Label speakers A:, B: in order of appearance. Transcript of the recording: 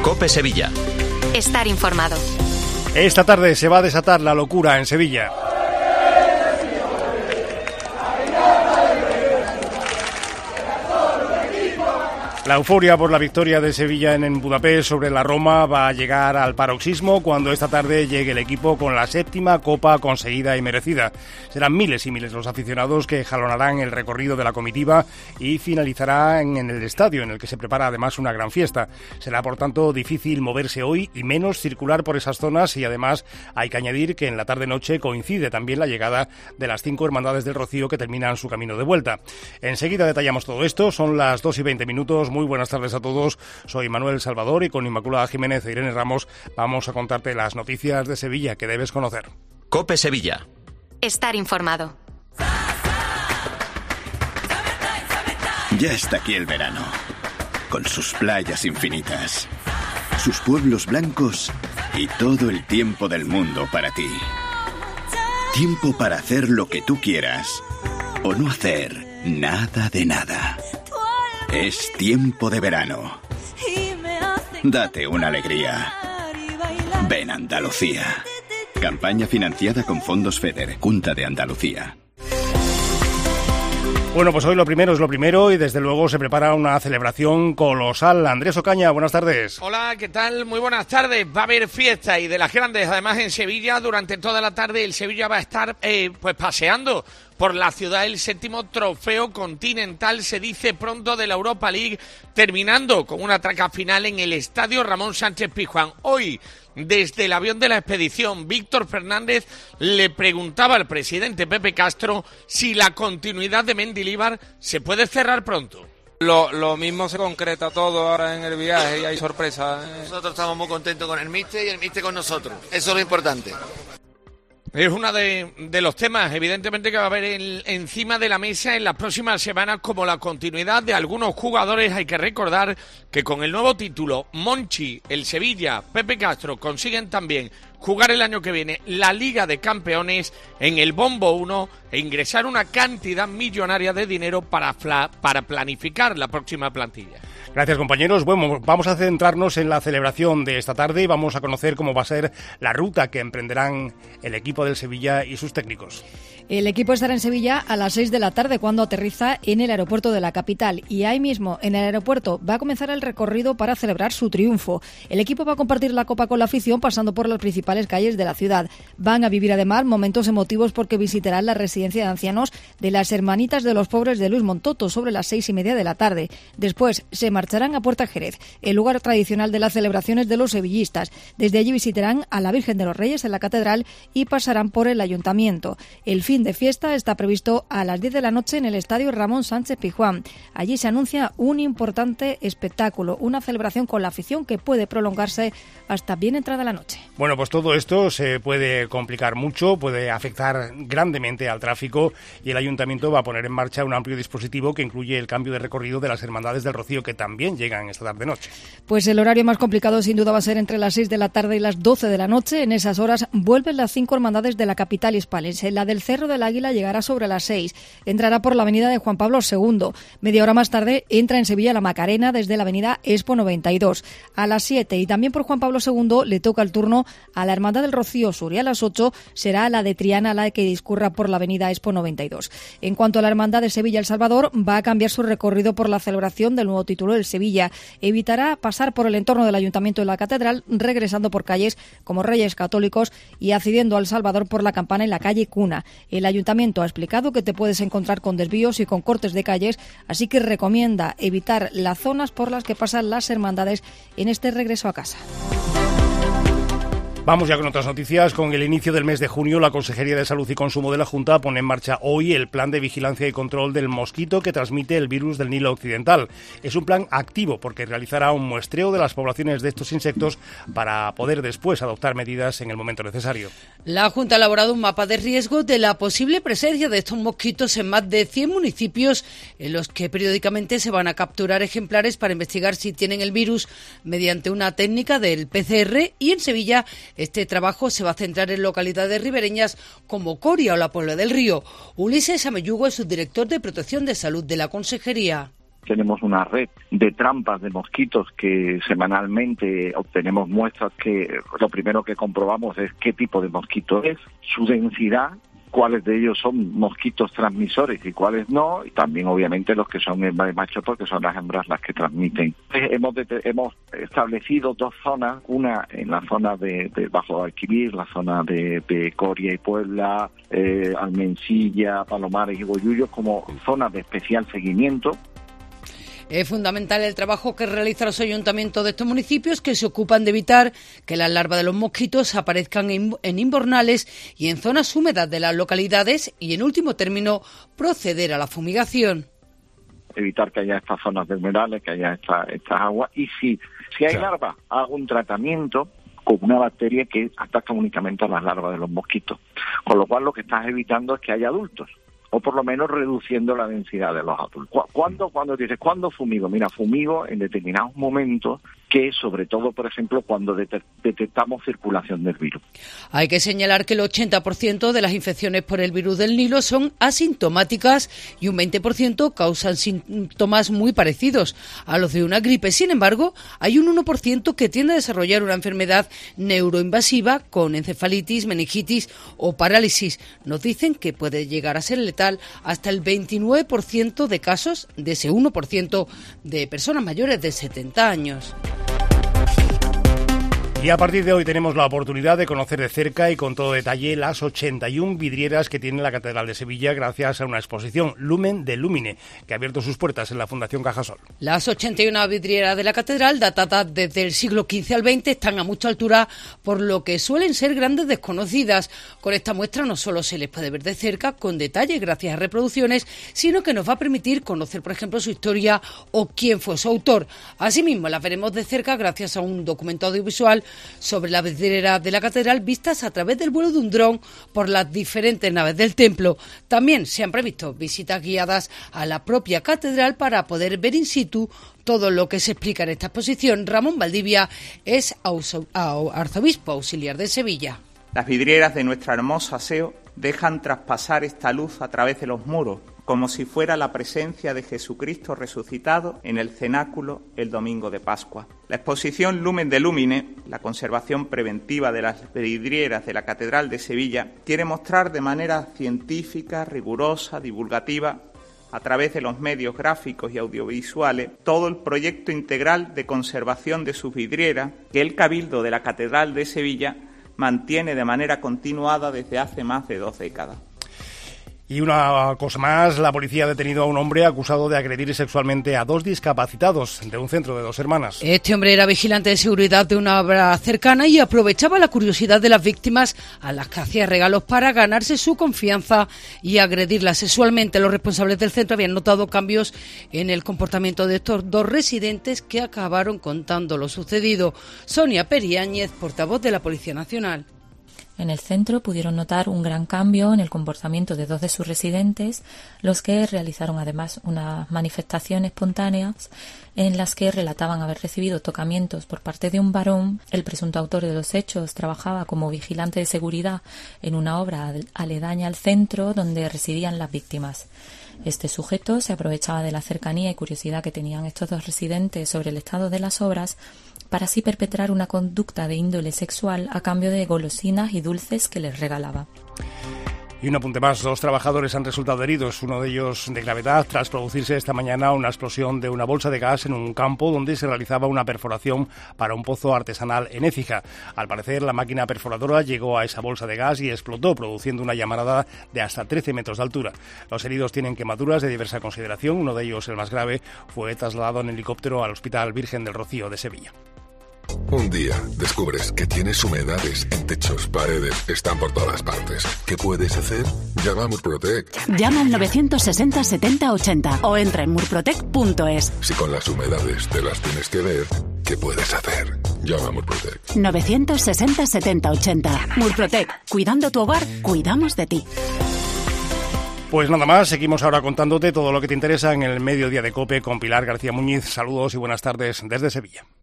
A: COPE Sevilla.
B: Estar informado.
C: Esta tarde se va a desatar la locura en Sevilla. La euforia por la victoria de Sevilla en Budapest sobre la Roma va a llegar al paroxismo cuando esta tarde llegue el equipo con la 7ª copa conseguida y merecida. Serán miles y miles los aficionados que jalonarán el recorrido de la comitiva y finalizará en el estadio, en el que se prepara además una gran fiesta. Será por tanto difícil moverse hoy y menos circular por esas zonas, y además hay que añadir que en la tarde-noche coincide también la llegada de las 5 hermandades del Rocío que terminan su camino de vuelta. Enseguida detallamos todo esto, son las 2:20. Muy buenas tardes a todos, soy Manuel Salvador y con Inmaculada Jiménez e Irene Ramos vamos a contarte las noticias de Sevilla que debes conocer.
A: COPE Sevilla.
B: Estar informado.
D: Ya está aquí el verano, con sus playas infinitas, sus pueblos blancos y todo el tiempo del mundo para ti. Tiempo para hacer lo que tú quieras o no hacer nada de nada. Es tiempo de verano. Date una alegría. Ven Andalucía. Campaña financiada con fondos FEDER, Junta de Andalucía.
C: Bueno, pues hoy lo primero es lo primero y desde luego se prepara una celebración colosal. Andrés Ocaña, buenas tardes.
E: Hola, ¿qué tal? Muy buenas tardes. Va a haber fiesta y de las grandes, además en Sevilla, durante toda la tarde el Sevilla va a estar pues paseando por la ciudad. El 7º trofeo continental, se dice pronto, de la Europa League, terminando con una traca final en el estadio Ramón Sánchez Pizjuán. Hoy, desde el avión de la expedición, Víctor Fernández le preguntaba al presidente Pepe Castro si la continuidad de Mendilibar se puede cerrar pronto.
F: Lo mismo se concreta todo ahora en el viaje y hay sorpresa.
G: Nosotros estamos muy contentos con el míster y el míster con nosotros. Eso es lo importante.
E: Es uno de los temas, evidentemente, que va a haber encima de la mesa en las próximas semanas, como la continuidad de algunos jugadores. Hay que recordar que con el nuevo título, Monchi, el Sevilla, Pepe Castro consiguen también jugar el año que viene la Liga de Campeones en el Bombo 1 e ingresar una cantidad millonaria de dinero para planificar la próxima plantilla.
C: Gracias, compañeros. Bueno, vamos a centrarnos en la celebración de esta tarde y vamos a conocer cómo va a ser la ruta que emprenderán el equipo del Sevilla y sus técnicos.
H: El equipo estará en Sevilla a las 6 de la tarde cuando aterriza en el aeropuerto de la capital, y ahí mismo en el aeropuerto va a comenzar el recorrido para celebrar su triunfo. El equipo va a compartir la copa con la afición pasando por las principales calles de la ciudad. Van a vivir además momentos emotivos porque visitarán la residencia de ancianos de las Hermanitas de los Pobres de Luis Montoto sobre las 6:30 de la tarde. Después se marcharán a Puerta Jerez, el lugar tradicional de las celebraciones de los sevillistas. Desde allí visitarán a la Virgen de los Reyes en la catedral y pasarán por el ayuntamiento. El fin de fiesta está previsto a las 10 de la noche en el estadio Ramón Sánchez Pizjuán. Allí se anuncia un importante espectáculo, una celebración con la afición que puede prolongarse hasta bien entrada la noche.
C: Bueno, pues todo esto se puede complicar mucho, puede afectar grandemente al tráfico, y el ayuntamiento va a poner en marcha un amplio dispositivo que incluye el cambio de recorrido de las Hermandades del Rocío, que también llegan esta tarde-noche.
H: Pues el horario más complicado sin duda va a ser entre las 6 de la tarde y las 12 de la noche. En esas horas vuelven las 5 hermandades de la capital hispalense. La del Cerro del Águila llegará sobre las 6. Entrará por la avenida de Juan Pablo II. Media hora más tarde entra en Sevilla la Macarena desde la avenida Expo 92. A las 7 y también por Juan Pablo II le toca el turno a la Hermandad del Rocío Sur, y a las 8 será la de Triana la que discurra por la avenida Expo 92. En cuanto a la Hermandad de Sevilla El Salvador, va a cambiar su recorrido por la celebración del nuevo título del Sevilla. Evitará pasar por el entorno del Ayuntamiento de la Catedral, regresando por calles como Reyes Católicos y accediendo al Salvador por la Campana en la calle Cuna. El Ayuntamiento ha explicado que te puedes encontrar con desvíos y con cortes de calles, así que recomienda evitar las zonas por las que pasan las hermandades en este regreso a casa.
C: Vamos ya con otras noticias. Con el inicio del mes de junio, la Consejería de Salud y Consumo de la Junta pone en marcha hoy el plan de vigilancia y control del mosquito que transmite el virus del Nilo Occidental. Es un plan activo porque realizará un muestreo de las poblaciones de estos insectos para poder después adoptar medidas en el momento necesario.
I: La Junta ha elaborado un mapa de riesgo de la posible presencia de estos mosquitos en más de 100 municipios, en los que periódicamente se van a capturar ejemplares para investigar si tienen el virus mediante una técnica del PCR, y en Sevilla este trabajo se va a centrar en localidades ribereñas como Coria o la Puebla del Río. Ulises Amellugo es subdirector de Protección de Salud de la Consejería.
A: Tenemos una red de trampas de mosquitos que semanalmente obtenemos muestras que lo primero que comprobamos es qué tipo de mosquito es, su densidad, cuáles de ellos son mosquitos transmisores y cuáles no, y también obviamente los que son hembras y machos porque son las hembras las que transmiten. Hemos establecido 2 zonas, una en la zona de Bajo Alquivir, la zona de Coria y Puebla, Almensilla, Palomares y Bollullos como zonas de especial seguimiento.
I: Es fundamental el trabajo que realizan los ayuntamientos de estos municipios que se ocupan de evitar que las larvas de los mosquitos aparezcan en invernales y en zonas húmedas de las localidades y, en último término, proceder a la fumigación.
A: Evitar que haya estas zonas de humedales, que haya estas aguas y si hay larvas, hago un tratamiento con una bacteria que ataca únicamente a las larvas de los mosquitos. Con lo cual lo que estás evitando es que haya adultos, o por lo menos reduciendo la densidad de los adultos. ¿Cuándo dices, cuándo fumigo? Mira, fumigo en determinados momentos que, sobre todo, por ejemplo, cuando detectamos circulación del virus.
I: Hay que señalar que el 80% de las infecciones por el virus del Nilo son asintomáticas y un 20% causan síntomas muy parecidos a los de una gripe. Sin embargo, hay un 1% que tiende a desarrollar una enfermedad neuroinvasiva con encefalitis, meningitis o parálisis. Nos dicen que puede llegar a ser letal hasta el 29% de casos de ese 1% de personas mayores de 70 años.
C: Y a partir de hoy tenemos la oportunidad de conocer de cerca y con todo detalle las 81 vidrieras que tiene la Catedral de Sevilla gracias a una exposición Lumen de Lumine, que ha abierto sus puertas en la Fundación Cajasol.
I: Las 81 vidrieras de la Catedral, datadas desde el siglo XV al XX, están a mucha altura, por lo que suelen ser grandes desconocidas. Con esta muestra no solo se les puede ver de cerca, con detalle gracias a reproducciones, sino que nos va a permitir conocer, por ejemplo, su historia o quién fue su autor. Asimismo, las veremos de cerca gracias a un documento audiovisual sobre la vidriera de la catedral vistas a través del vuelo de un dron por las diferentes naves del templo. También se han previsto visitas guiadas a la propia catedral para poder ver in situ todo lo que se explica en esta exposición. Ramón Valdivia es arzobispo auxiliar de Sevilla.
J: Las vidrieras de nuestra hermosa aseo dejan traspasar esta luz a través de los muros, como si fuera la presencia de Jesucristo resucitado en el cenáculo el domingo de Pascua. La exposición Lumen de Lumine, la conservación preventiva de las vidrieras de la Catedral de Sevilla, quiere mostrar de manera científica, rigurosa, divulgativa, a través de los medios gráficos y audiovisuales, todo el proyecto integral de conservación de sus vidrieras que el Cabildo de la Catedral de Sevilla mantiene de manera continuada desde hace más de 2 décadas.
C: Y una cosa más, la policía ha detenido a un hombre acusado de agredir sexualmente a 2 discapacitados de un centro de 2 hermanas.
I: Este hombre era vigilante de seguridad de una obra cercana y aprovechaba la curiosidad de las víctimas a las que hacía regalos para ganarse su confianza y agredirlas sexualmente. Los responsables del centro habían notado cambios en el comportamiento de estos 2 residentes que acabaron contando lo sucedido. Sonia Periáñez, portavoz de la Policía Nacional.
K: En el centro pudieron notar un gran cambio en el comportamiento de 2 de sus residentes, los que realizaron además unas manifestaciones espontáneas en las que relataban haber recibido tocamientos por parte de un varón. El presunto autor de los hechos trabajaba como vigilante de seguridad en una obra aledaña al centro donde residían las víctimas. Este sujeto se aprovechaba de la cercanía y curiosidad que tenían estos 2 residentes sobre el estado de las obras para así perpetrar una conducta de índole sexual a cambio de golosinas y dulces que les regalaba.
C: Y un apunte más, 2 trabajadores han resultado heridos, uno de ellos de gravedad, tras producirse esta mañana una explosión de una bolsa de gas en un campo donde se realizaba una perforación para un pozo artesanal en Écija. Al parecer, la máquina perforadora llegó a esa bolsa de gas y explotó, produciendo una llamarada de hasta 13 metros de altura. Los heridos tienen quemaduras de diversa consideración, uno de ellos, el más grave, fue trasladado en helicóptero al Hospital Virgen del Rocío de Sevilla.
L: Un día descubres que tienes humedades en techos, paredes, están por todas partes. ¿Qué puedes hacer? Llama a Murprotec.
M: Llama al 960 70 80 o entra en murprotec.es.
L: Si con las humedades te las tienes que ver, ¿qué puedes hacer? Llama a Murprotec.
M: 960 70 80. Murprotec. Cuidando tu hogar, cuidamos de ti.
C: Pues nada más, seguimos ahora contándote todo lo que te interesa en el Mediodía de COPE con Pilar García Muñiz. Saludos y buenas tardes desde Sevilla.